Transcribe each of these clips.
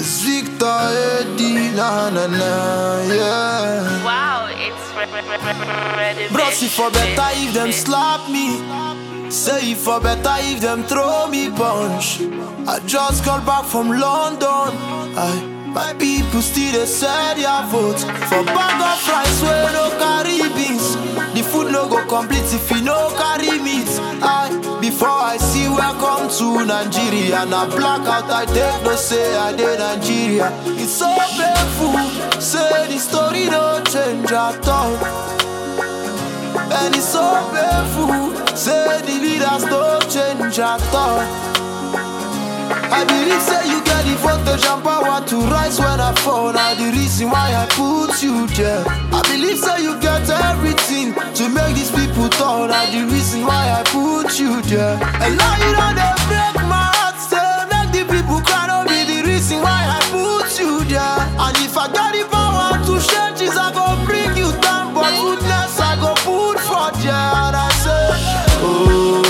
It's Victor Eddie, na na na, yeah. Wow, it's ready. Bro, see for better if them slap me. Say it for better if them throw me punch. I just got back from London. My people still they say their vote for bag of rice where no carry beans. The food no go complete if you no carry meat. Before I see welcome to Nigeria, and I black out I take no say I did Nigeria. It's so painful, say the story no change at all. And it's so painful, say the leaders don't change at all. I believe say you get the voltage and power to rise when I fall. Now the reason why I put you there. I believe say you get everything to make these people tall. Now the reason why I put you there. And now you know they break my heart, say make the people cry. Don't be the reason why I put you there. And if I got the power to change this, I go bring you down. But goodness I go put for there. And I say, oh,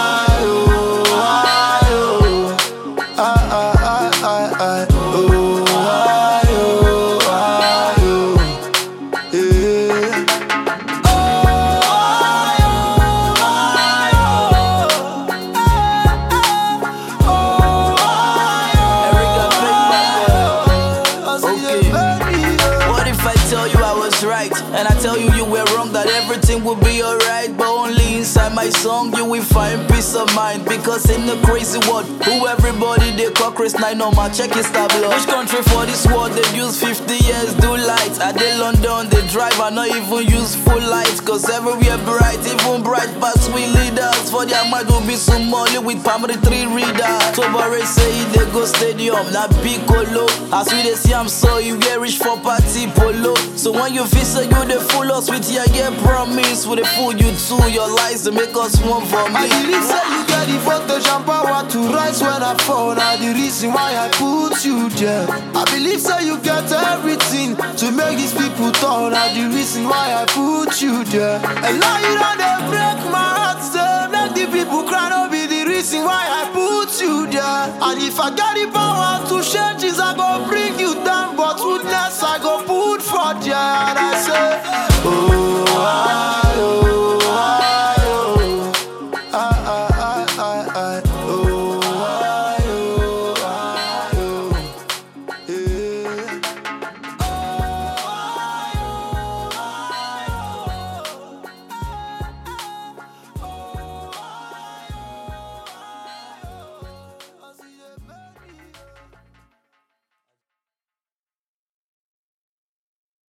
right, and I tell you were wrong, that everything will be alright. But only inside my song you will find peace of mind. Because in the crazy world, who everybody they call Chris 9 no man, check his tableau. Which country for this world they use 50 years do lights? Are they London, they drive and not even use full lights. Cause everywhere bright, even bright past we leaders. For their mind will be Somali with primary 3 readers. Tobare say they go stadium, not Piccolo. As we they see I'm so you get rich for party polo. So when you feel so you they fool us with your get promise. With they fool you too, your lies they make us one for me. I believe say you get the voltage and power to rise when I fall. Now the reason why I put you there. I believe say you get everything to make these people tall. Now the reason why I put you there. And now you know they break my heart, say make the people cry. Don't be the reason why I put you there. And if I got the power